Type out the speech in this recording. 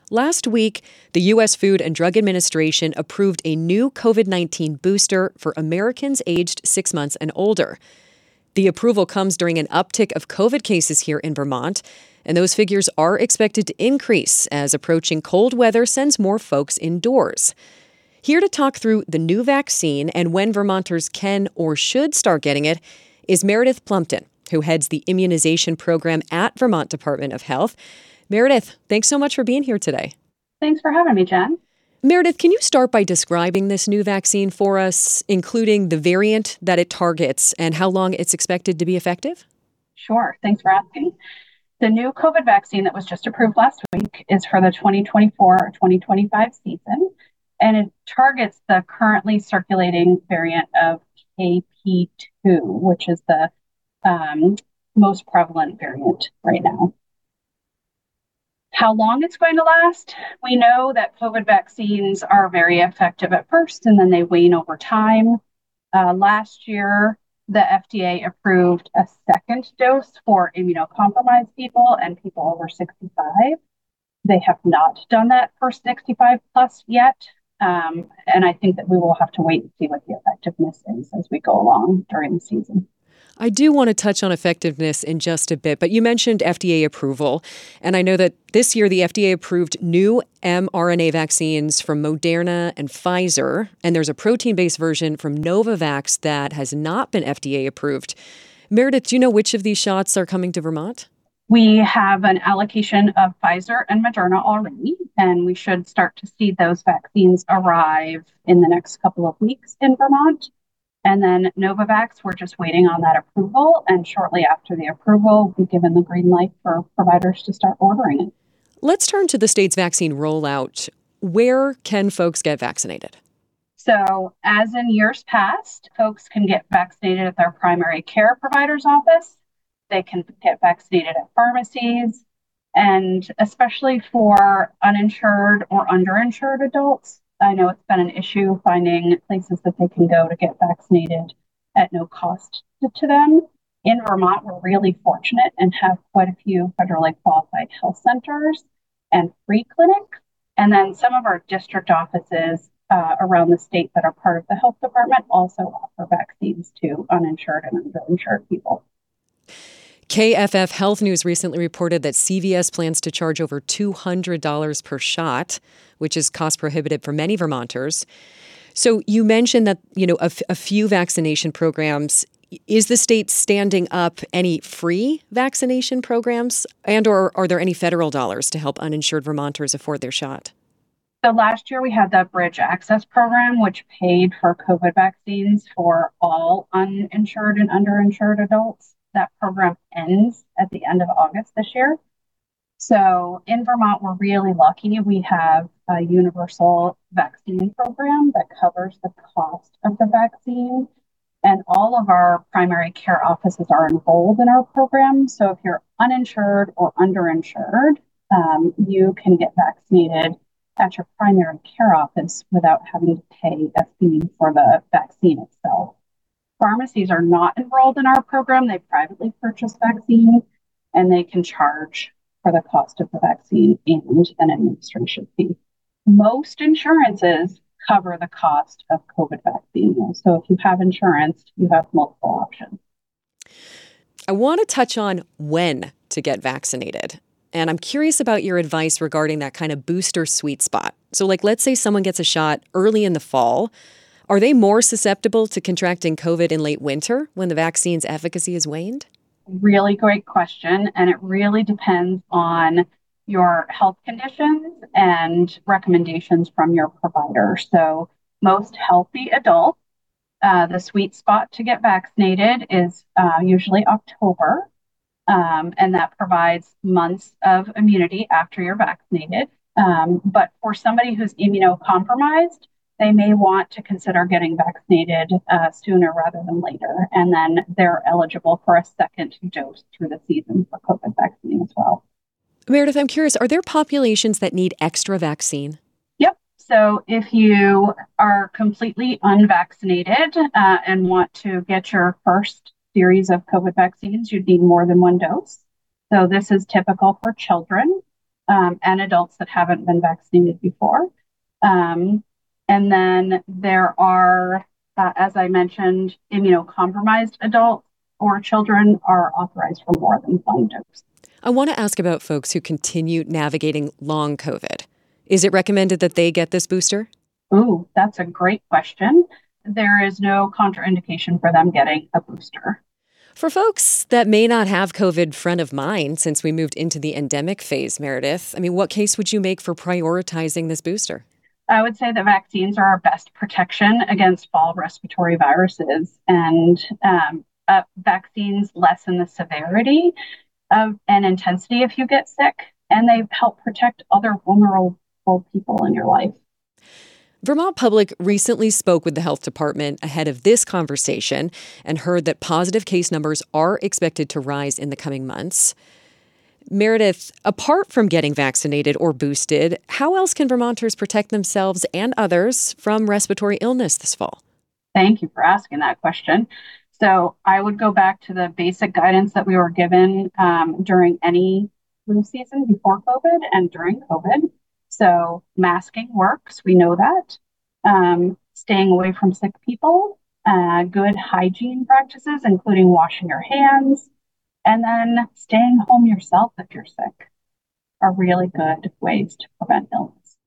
Last week, the U.S. Food and Drug Administration approved a new COVID-19 booster for Americans aged 6 months and older. The approval comes during an uptick of COVID cases here in Vermont, and those figures are expected to increase as approaching cold weather sends more folks indoors. Here to talk through the new vaccine and when Vermonters can or should start getting it is Meredith Plumpton, who heads the immunization program at Vermont Department of Health. Meredith, thanks so much for being here today. Thanks for having me, Jen. Meredith, can you start by describing this new vaccine for us, including the variant that it targets and how long it's expected to be effective? Sure. Thanks for asking. The new COVID vaccine that was just approved last week is for the 2024-2025 season, and it targets the currently circulating variant of KP2, which is the most prevalent variant right now. How long it's going to last? We know that COVID vaccines are very effective at first, and then they wane over time. Last year, the FDA approved a second dose for immunocompromised people and people over 65. They have not done that for 65 plus yet. And I think that we will have to wait and see what the effectiveness is as we go along during the season. I do want to touch on effectiveness in just a bit, but you mentioned FDA approval. And I know that this year the FDA approved new mRNA vaccines from Moderna and Pfizer, and there's a protein-based version from Novavax that has not been FDA approved. Meredith, do you know which of these shots are coming to Vermont? We have an allocation of Pfizer and Moderna already, and we should start to see those vaccines arrive in the next couple of weeks in Vermont. And then Novavax, we're just waiting on that approval. And shortly after the approval, we've given the green light for providers to start ordering it. Let's turn to the state's vaccine rollout. Where can folks get vaccinated? So as in years past, folks can get vaccinated at their primary care provider's office. They can get vaccinated at pharmacies. And especially for uninsured or underinsured adults, I know it's been an issue finding places that they can go to get vaccinated at no cost to them. In Vermont, we're really fortunate and have quite a few federally qualified health centers and free clinics. And then some of our district offices around the state that are part of the health department also offer vaccines to uninsured and underinsured people. KFF Health News recently reported that CVS plans to charge over $200 per shot, which is cost prohibitive for many Vermonters. So you mentioned that, a few vaccination programs. Is the state standing up any free vaccination programs, and or are there any federal dollars to help uninsured Vermonters afford their shot? So last year we had the Bridge Access Program, which paid for COVID vaccines for all uninsured and underinsured adults. That program ends at the end of August this year. So in Vermont, we're really lucky. We have a universal vaccine program that covers the cost of the vaccine. And all of our primary care offices are enrolled in our program. So if you're uninsured or underinsured, you can get vaccinated at your primary care office without having to pay a fee for the vaccine itself. Pharmacies are not enrolled in our program. They privately purchase vaccines, and they can charge for the cost of the vaccine and an administration fee. Most insurances cover the cost of COVID vaccine. So if you have insurance, you have multiple options. I want to touch on when to get vaccinated. And I'm curious about your advice regarding that kind of booster sweet spot. So let's say someone gets a shot early in the fall. Are they more susceptible to contracting COVID in late winter when the vaccine's efficacy has waned? Really great question. And it really depends on your health conditions and recommendations from your provider. So most healthy adults, the sweet spot to get vaccinated is usually October. And that provides months of immunity after you're vaccinated. But for somebody who's immunocompromised, they may want to consider getting vaccinated sooner rather than later. And then they're eligible for a second dose through the season for COVID vaccine as well. Meredith, I'm curious, are there populations that need extra vaccine? Yep. So if you are completely unvaccinated and want to get your first series of COVID vaccines, you'd need more than one dose. So this is typical for children. and adults that haven't been vaccinated before. Um, and then there are, as I mentioned, immunocompromised adults or children are authorized for more than one dose. I want to ask about folks who continue navigating long COVID. Is it recommended that they get this booster? Ooh, that's a great question. There is no contraindication for them getting a booster. For folks that may not have COVID front of mind since we moved into the endemic phase, Meredith, what case would you make for prioritizing this booster? I would say that vaccines are our best protection against fall respiratory viruses, and vaccines lessen the severity and intensity if you get sick, and they help protect other vulnerable people in your life. Vermont Public recently spoke with the health department ahead of this conversation and heard that positive case numbers are expected to rise in the coming months. Meredith, apart from getting vaccinated or boosted, how else can Vermonters protect themselves and others from respiratory illness this fall? Thank you for asking that question. So I would go back to the basic guidance that we were given during any flu season before COVID and during COVID. So masking works, we know that. Staying away from sick people, good hygiene practices, including washing your hands, and then staying home yourself if you're sick are really good ways to prevent illness.